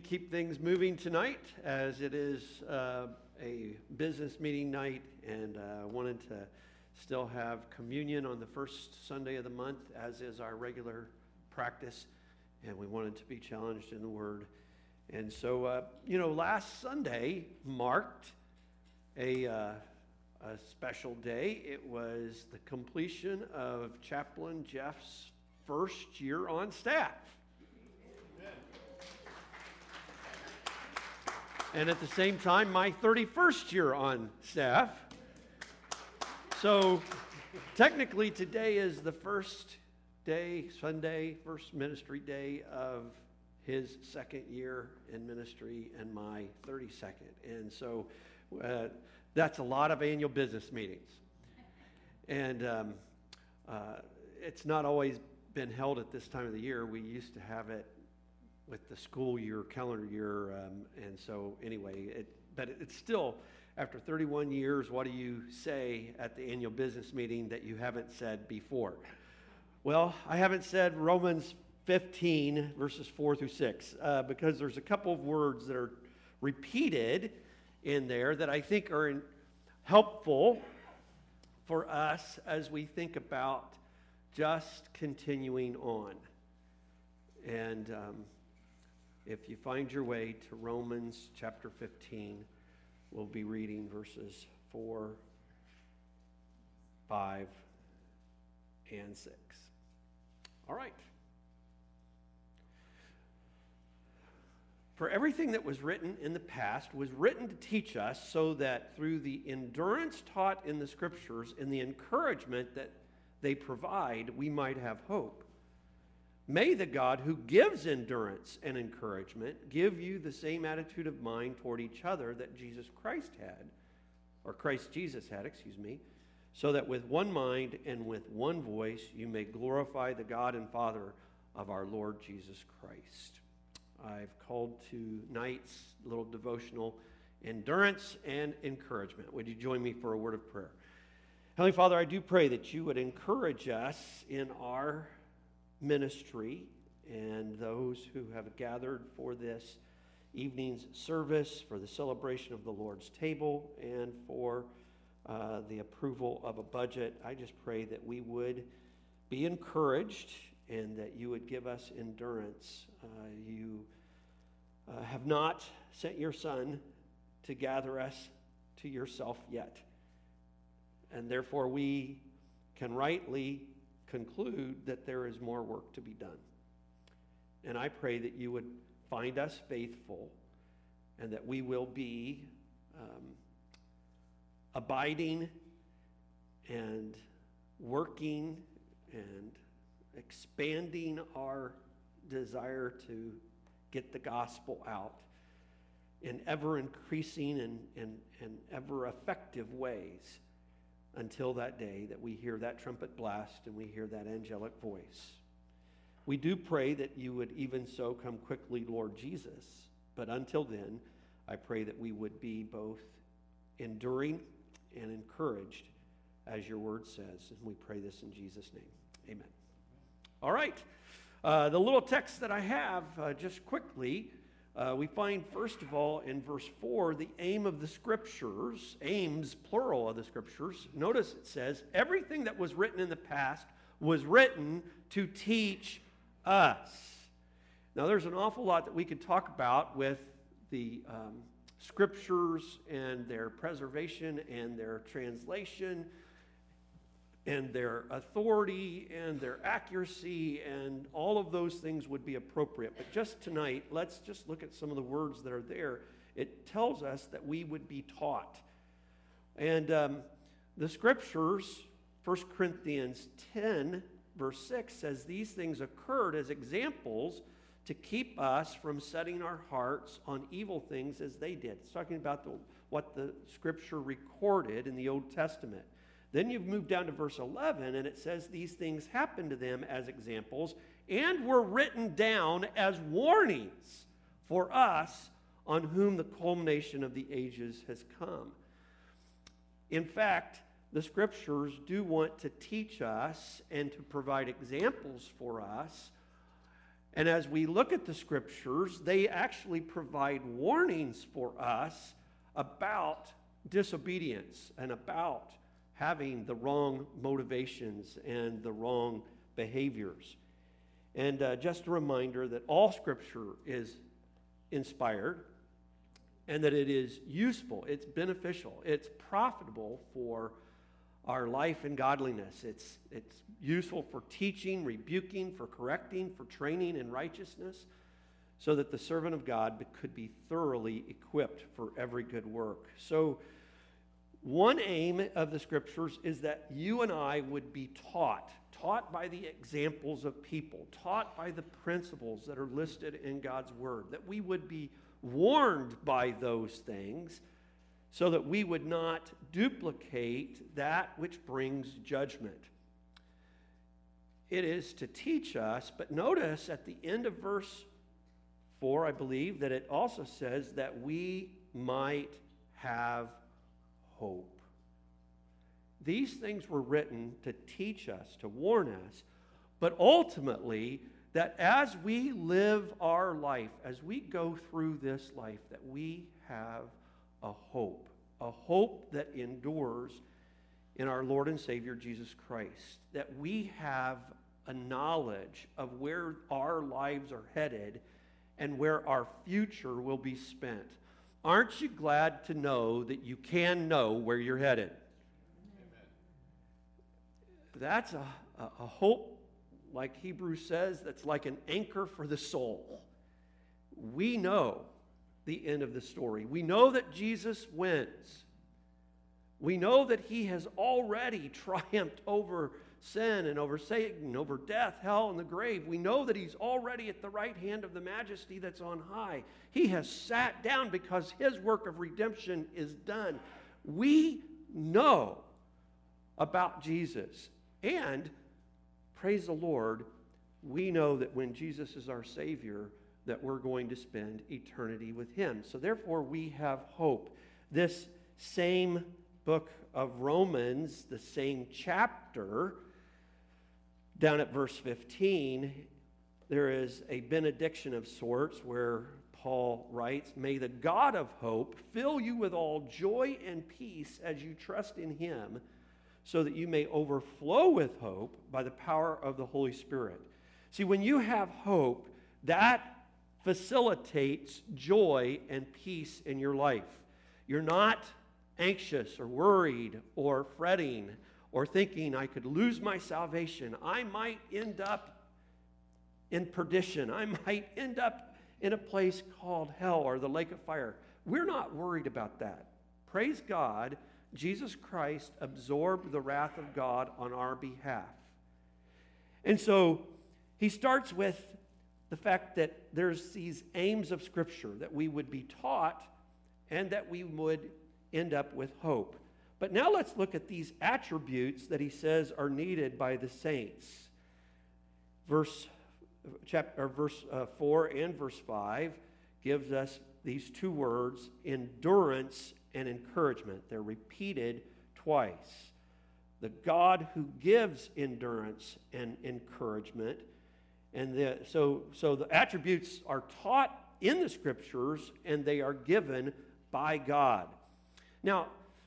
keep things moving tonight as it is a business meeting night, and wanted to still have communion on the first Sunday of the month, as is our regular practice, and we wanted to be challenged in the Word. And so, last Sunday marked a special day. It was the completion of Chaplain Jeff's first year on staff. And at the same time, my 31st year on staff. So technically today is the first day, Sunday, first ministry day of his second year in ministry and my 32nd. And so that's a lot of annual business meetings. And it's not always been held at this time of the year. We used to have it with the school year, calendar year, and so anyway, but it's still, after 31 years, what do you say at the annual business meeting that you haven't said before? Well, I haven't said Romans 15, verses 4 through 6, because there's a couple of words that are repeated in there that I think are helpful for us as we think about just continuing on. And if you find your way to Romans chapter 15, we'll be reading verses 4, 5, and 6. All right. For everything that was written in the past was written to teach us, so that through the endurance taught in the Scriptures and the encouragement that they provide, we might have hope. May the God who gives endurance and encouragement give you the same attitude of mind toward each other that Christ Jesus had, so that with one mind and with one voice you may glorify the God and Father of our Lord Jesus Christ. I've called tonight's little devotional endurance and encouragement. Would you join me for a word of prayer? Heavenly Father, I do pray that you would encourage us in our ministry and those who have gathered for this evening's service, for the celebration of the Lord's table, and for the approval of a budget. I just pray that we would be encouraged and that you would give us endurance. You have not sent your Son to gather us to yourself yet, and therefore we can rightly conclude that there is more work to be done. And I pray that you would find us faithful and that we will be abiding and working and expanding our desire to get the gospel out in ever increasing and ever effective ways, until that day that we hear that trumpet blast and we hear that angelic voice. We do pray that you would even so come quickly, Lord Jesus. But until then, I pray that we would be both enduring and encouraged, as your word says. And we pray this in Jesus' name. Amen. All right. The little text that I have, just quickly, we find, first of all, in verse 4, the aim of the Scriptures, aims, plural of the Scriptures. Notice it says, everything that was written in the past was written to teach us. Now, there's an awful lot that we could talk about with the Scriptures and their preservation and their translation and their authority and their accuracy, and all of those things would be appropriate. But just tonight, let's just look at some of the words that are there. It tells us that we would be taught. And the Scriptures, 1 Corinthians 10, verse 6, says these things occurred as examples to keep us from setting our hearts on evil things as they did. It's talking about what the Scripture recorded in the Old Testament. Then you've moved down to verse 11, and it says these things happened to them as examples and were written down as warnings for us, on whom the culmination of the ages has come. In fact, the Scriptures do want to teach us and to provide examples for us And as we look at the Scriptures, they actually provide warnings for us about disobedience and about having the wrong motivations and the wrong behaviors. And just a reminder that all Scripture is inspired and that it is useful, it's beneficial, it's profitable for our life and godliness. It's useful for teaching, rebuking, for correcting, for training in righteousness, so that the servant of God could be thoroughly equipped for every good work. So one aim of the Scriptures is that you and I would be taught by the examples of people, taught by the principles that are listed in God's Word, that we would be warned by those things so that we would not duplicate that which brings judgment. It is to teach us, but notice at the end of verse 4, I believe, that it also says that we might have hope. These things were written to teach us, to warn us, but ultimately that as we live our life, as we go through this life, that we have a hope that endures in our Lord and Savior Jesus Christ, that we have a knowledge of where our lives are headed and where our future will be spent. Aren't you glad to know that you can know where you're headed? Amen. That's a hope, like Hebrews says, that's like an anchor for the soul. We know the end of the story. We know that Jesus wins. We know that he has already triumphed over sin and over Satan, over death, hell, and the grave. We know that he's already at the right hand of the majesty that's on high. He has sat down because his work of redemption is done. We know about Jesus. And, praise the Lord, we know that when Jesus is our Savior, that we're going to spend eternity with him. So therefore, we have hope. This same book of Romans, the same chapter, down at verse 15, there is a benediction of sorts where Paul writes, "May the God of hope fill you with all joy and peace as you trust in him, so that you may overflow with hope by the power of the Holy Spirit." See, when you have hope, that facilitates joy and peace in your life. You're not anxious or worried or fretting or thinking, I could lose my salvation. I might end up in perdition. I might end up in a place called hell or the lake of fire. We're not worried about that. Praise God, Jesus Christ absorbed the wrath of God on our behalf. And so he starts with the fact that there's these aims of Scripture, that we would be taught and that we would end up with hope. But now let's look at these attributes that he says are needed by the saints. Verse 4 and verse 5 gives us these two words, endurance and encouragement. They're repeated twice. The God who gives endurance and encouragement. And so the attributes are taught in the Scriptures, and they are given by God. Now,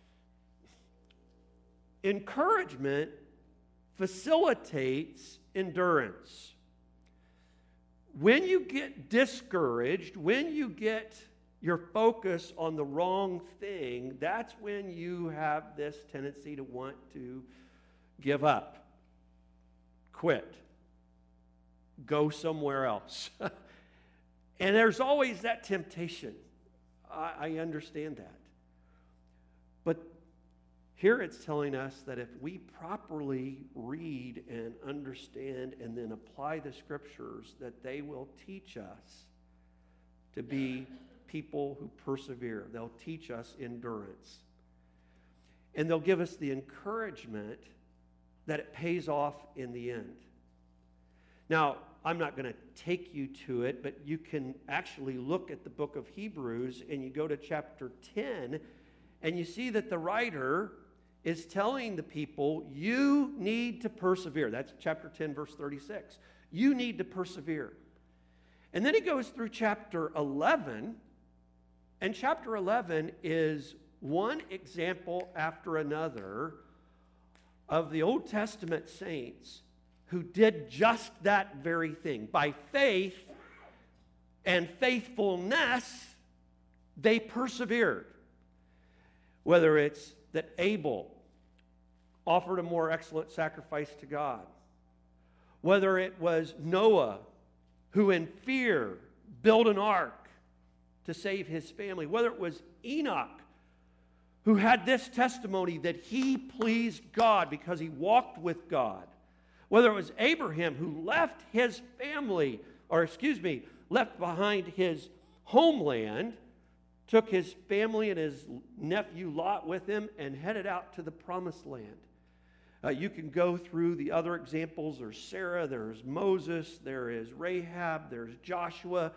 encouragement facilitates endurance. When you get discouraged, when you get your focus on the wrong thing, that's when you have this tendency to want to give up, quit, go somewhere else. And there's always that temptation. I understand that. But here it's telling us that if we properly read and understand and then apply the Scriptures, that they will teach us to be people who persevere. They'll teach us endurance. And they'll give us the encouragement that it pays off in the end. Now, I'm not going to take you to it, but you can actually look at the book of Hebrews and you go to chapter 10 and you see that the writer is telling the people, you need to persevere. That's chapter 10, verse 36. You need to persevere. And then he goes through chapter 11, and chapter 11 is one example after another of the Old Testament saints who did just that very thing. By faith and faithfulness, they persevered. Whether it's that Abel offered a more excellent sacrifice to God, whether it was Noah who in fear built an ark to save his family, whether it was Enoch who had this testimony that he pleased God because he walked with God, whether it was Abraham who left his family, left behind his homeland, took his family and his nephew Lot with him and headed out to the promised land. You can go through the other examples. There's Sarah, there's Moses, there is Rahab, there's Joshua.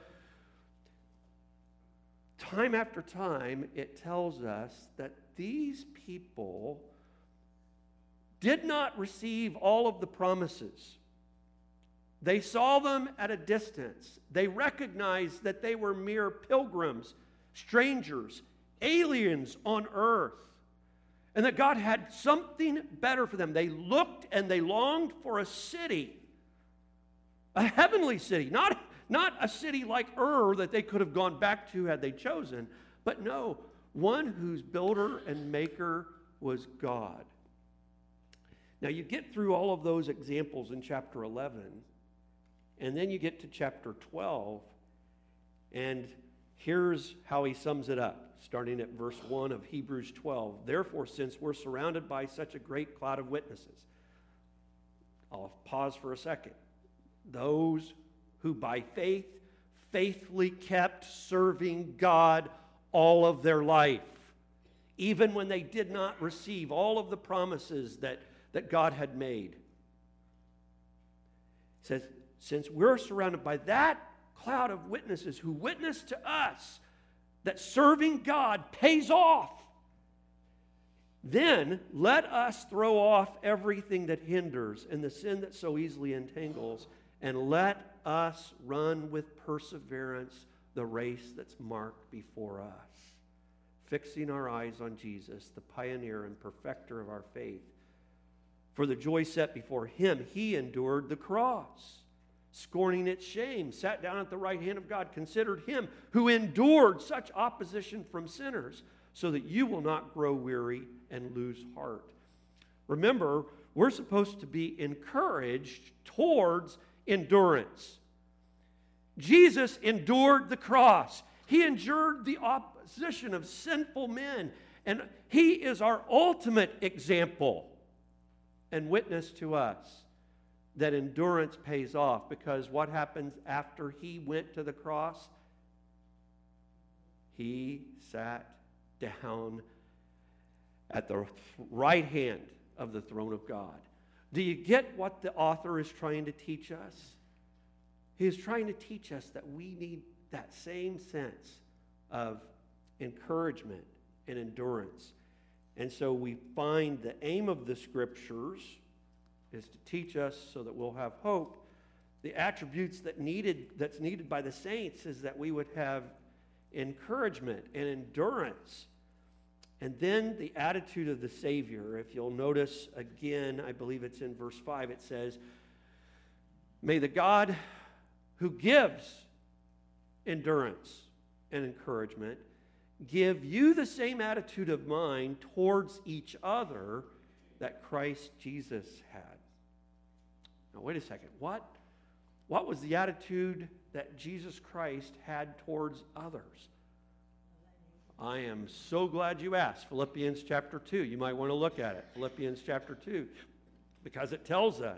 Time after time, it tells us that these people did not receive all of the promises. They saw them at a distance. They recognized that they were mere pilgrims, strangers, aliens on earth, and that God had something better for them. They looked and they longed for a city, a heavenly city, not a city like Ur that they could have gone back to had they chosen, but no, one whose builder and maker was God. Now you get through all of those examples in chapter 11, and then you get to chapter 12, and here's how he sums it up, starting at verse 1 of Hebrews 12. Therefore, since we're surrounded by such a great cloud of witnesses, I'll pause for a second. Those who by faith faithfully kept serving God all of their life, even when they did not receive all of the promises that God had made. It says, since we're surrounded by that cloud of witnesses who witness to us that serving God pays off, then let us throw off everything that hinders and the sin that so easily entangles, and let us run with perseverance the race that's marked before us, fixing our eyes on Jesus, the pioneer and perfecter of our faith. For the joy set before him, he endured the cross, scorning its shame, sat down at the right hand of God, considered him who endured such opposition from sinners, so that you will not grow weary and lose heart. Remember, we're supposed to be encouraged towards endurance. Jesus endured the cross. He endured the opposition of sinful men, and he is our ultimate example and witness to us that endurance pays off, because what happens after he went to the cross? He sat down at the right hand of the throne of God. Do you get what the author is trying to teach us? He is trying to teach us that we need that same sense of encouragement and endurance. And so we find the aim of the Scriptures is to teach us so that we'll have hope. The attributes that's needed by the saints is that we would have encouragement and endurance. And then the attitude of the Savior. If you'll notice again, I believe it's in verse 5, it says, may the God who gives endurance and encouragement give you the same attitude of mind towards each other that Christ Jesus had. Now, wait a second. What was the attitude that Jesus Christ had towards others? I am so glad you asked. Philippians chapter 2. You might want to look at it. Philippians chapter 2. Because it tells us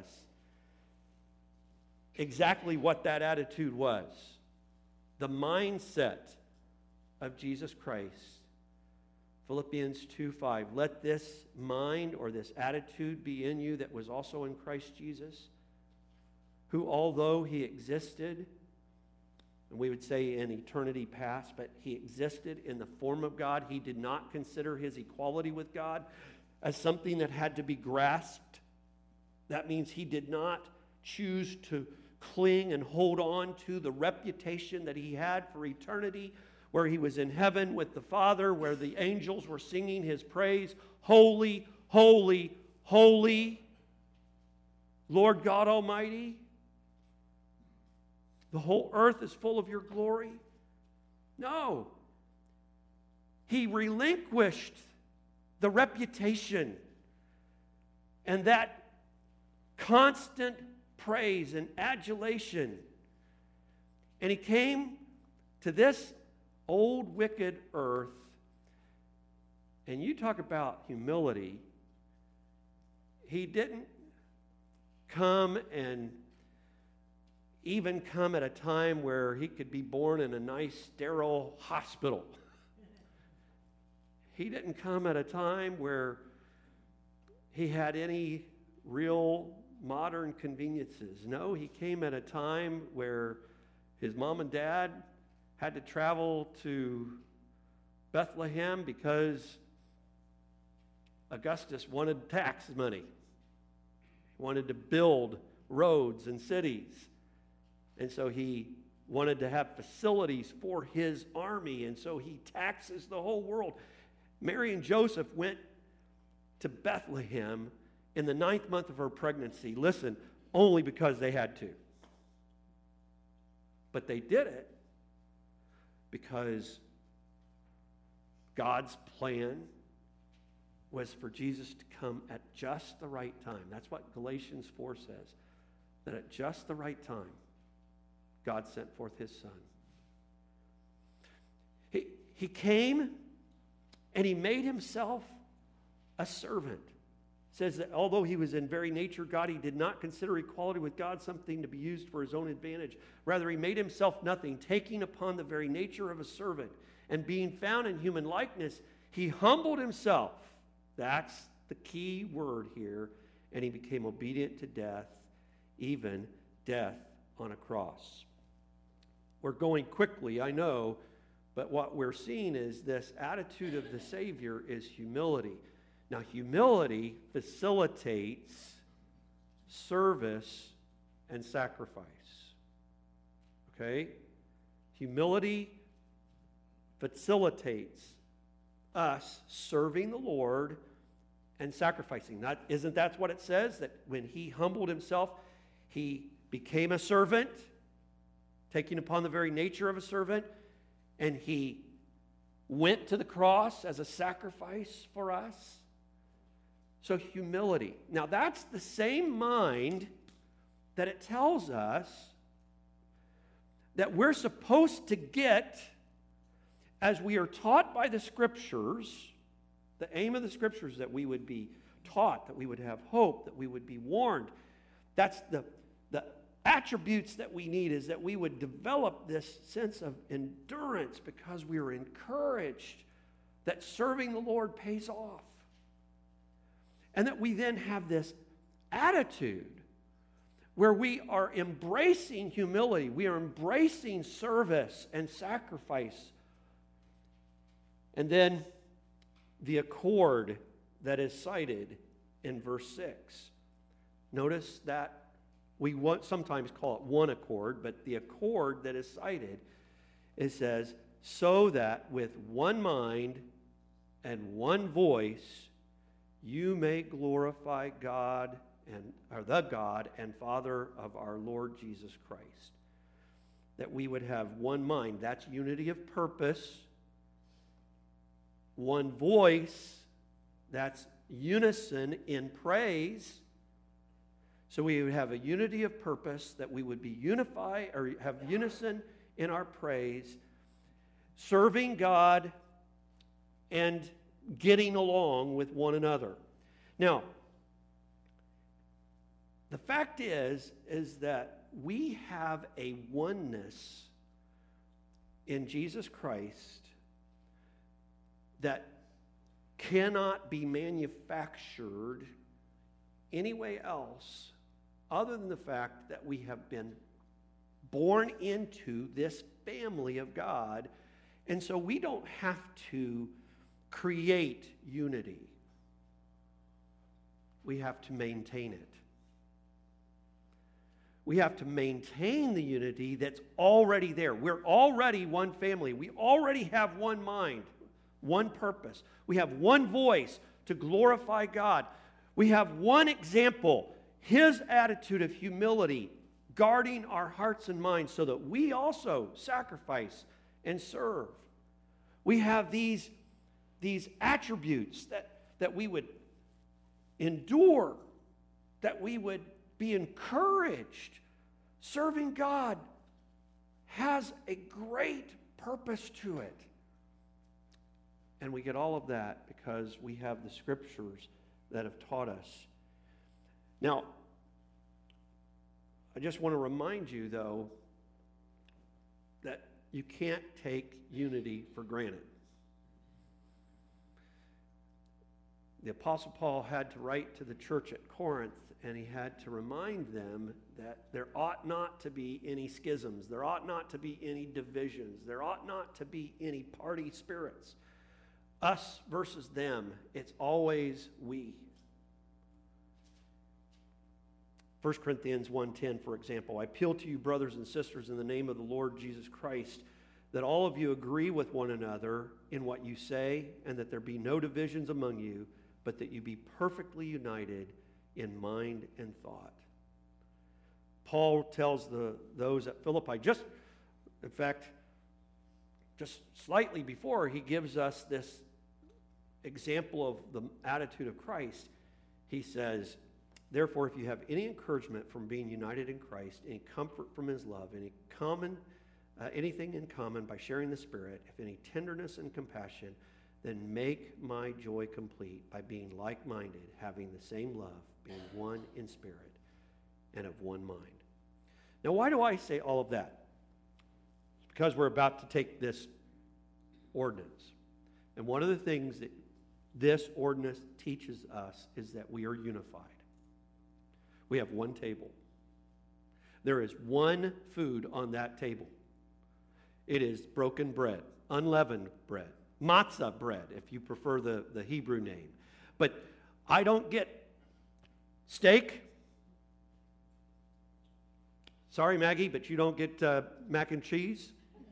exactly what that attitude was. The mindset of Jesus Christ. Philippians 2:5. Let this mind or this attitude be in you that was also in Christ Jesus, who although he existed, and we would say in eternity past, but he existed in the form of God, he did not consider his equality with God as something that had to be grasped. That means he did not choose to cling and hold on to the reputation that he had for eternity, where he was in heaven with the Father, where the angels were singing his praise. Holy, holy, holy, Lord God Almighty. The whole earth is full of your glory. No. He relinquished the reputation and that constant praise and adulation. And he came to this old, wicked earth. And you talk about humility. He didn't come and even come at a time where he could be born in a nice, sterile hospital. He didn't come at a time where he had any real modern conveniences. No, he came at a time where his mom and dad had to travel to Bethlehem because Augustus wanted tax money. He wanted to build roads and cities. And so he wanted to have facilities for his army. And so he taxes the whole world. Mary and Joseph went to Bethlehem in the 9th month of her pregnancy. Listen, only because they had to. But they did it because God's plan was for Jesus to come at just the right time. That's what Galatians 4 says, that at just the right time, God sent forth his Son. He came and he made himself a servant. It says that although he was in very nature God, he did not consider equality with God something to be used for his own advantage. Rather, he made himself nothing, taking upon the very nature of a servant. And being found in human likeness, he humbled himself. That's the key word here. And he became obedient to death, even death on a cross. We're going quickly, I know, but what we're seeing is this attitude of the Savior is humility. Now, humility facilitates service and sacrifice. Okay? Humility facilitates us serving the Lord and sacrificing. Isn't that what it says? That when he humbled himself, he became a servant, taking upon the very nature of a servant, and he went to the cross as a sacrifice for us. So humility. Now that's the same mind that it tells us that we're supposed to get as we are taught by the Scriptures. The aim of the Scriptures that we would be taught, that we would have hope, that we would be warned. That's the attributes that we need, is that we would develop this sense of endurance because we are encouraged that serving the Lord pays off. And that we then have this attitude where we are embracing humility, we are embracing service and sacrifice. And then the accord that is cited in verse 6. Notice that we sometimes call it one accord, but the accord that is cited, it says, so that with one mind and one voice you may glorify God or the God and Father of our Lord Jesus Christ. That we would have one mind. That's unity of purpose. One voice. That's unison in praise. So we would have a unity of purpose, that we would be unified or have unison in our praise, serving God and getting along with one another. Now, the fact is that we have a oneness in Jesus Christ that cannot be manufactured any way else other than the fact that we have been born into this family of God. And so we don't have to create unity. We have to maintain it. we have to maintain the unity that's already there. We're already one family. We already have one mind, one purpose. We have one voice to glorify God. We have one example, His attitude of humility, guarding our hearts and minds so that we also sacrifice and serve. We have these attributes that we would endure, that we would be encouraged. Serving God has a great purpose to it. And we get all of that because we have the Scriptures that have taught us. Now, I just want to remind you, though, that you can't take unity for granted. The Apostle Paul had to write to the church at Corinth, and he had to remind them that there ought not to be any schisms. There ought not to be any divisions. There ought not to be any party spirits. Us versus them. It's always we. 1 Corinthians 1:10, for example, I appeal to you, brothers and sisters, in the name of the Lord Jesus Christ, that all of you agree with one another in what you say, and that there be no divisions among you, but that you be perfectly united in mind and thought. Paul tells those at Philippi, just slightly before, he gives us this example of the attitude of Christ. He says, therefore, if you have any encouragement from being united in Christ, any comfort from His love, anything in common by sharing the Spirit, if any tenderness and compassion, then make my joy complete by being like-minded, having the same love, being one in spirit and of one mind. Now, why do I say all of that? It's because we're about to take this ordinance. And one of the things that this ordinance teaches us is that we are unified. We have one table. There is one food on that table. It is broken bread, unleavened bread, matzah bread, if you prefer the Hebrew name. But I don't get steak. Sorry, Maggie, but you don't get mac and cheese.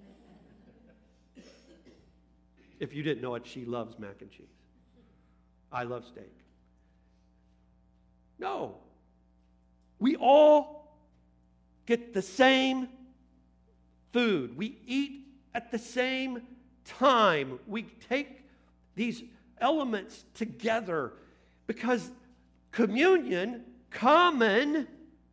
If you didn't know it, she loves mac and cheese. I love steak. No. We all get the same food. We eat at the same time. We take these elements together because communion, common,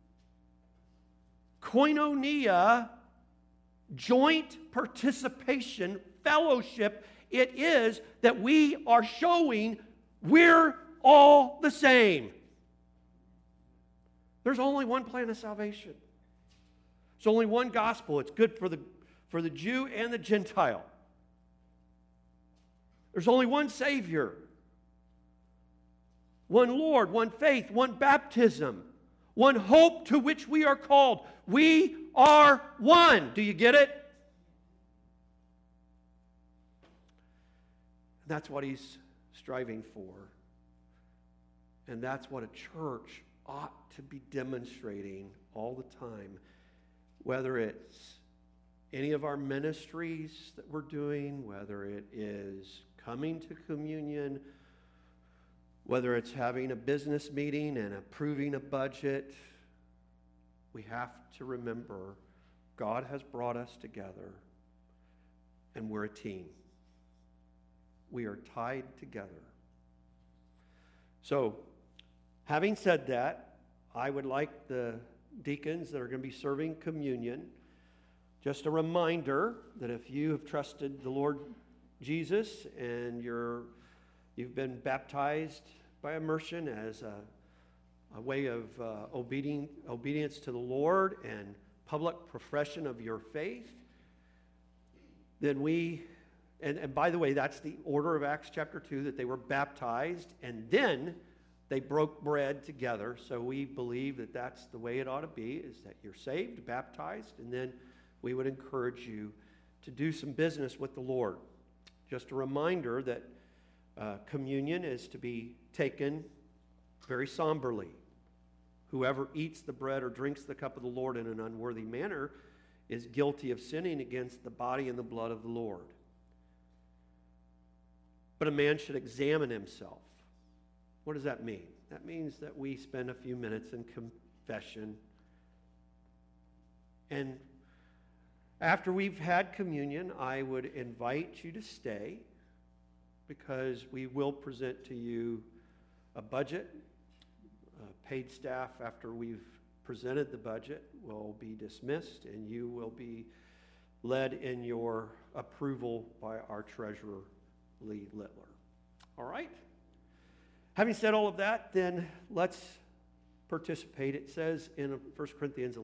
koinonia, joint participation, fellowship, it is that we are showing we're all the same. There's only one plan of salvation. There's only one gospel. It's good for the Jew and the Gentile. There's only one Savior. One Lord, one faith, one baptism, one hope to which we are called. We are one. Do you get it? That's what he's striving for. And that's what a church ought to be demonstrating all the time. Whether it's any of our ministries that we're doing, whether it is coming to communion, whether it's having a business meeting and approving a budget, we have to remember God has brought us together and we're a team. We are tied together. So, having said that, I would like the deacons that are going to be serving communion, just a reminder that if you have trusted the Lord Jesus and you've been baptized by immersion as a way of obedience to the Lord and public profession of your faith, then and by the way, that's the order of Acts chapter 2, that they were baptized and then they broke bread together. So we believe that that's the way it ought to be, is that you're saved, baptized, and then we would encourage you to do some business with the Lord. Just a reminder that communion is to be taken very somberly. Whoever eats the bread or drinks the cup of the Lord in an unworthy manner is guilty of sinning against the body and the blood of the Lord. But a man should examine himself. What does that mean? That means that we spend a few minutes in confession. And after we've had communion, I would invite you to stay, because we will present to you a budget. Paid staff, after we've presented the budget, will be dismissed, and you will be led in your approval by our treasurer, Lee Littler. All right? Having said all of that, then let's participate. It says in 1 Corinthians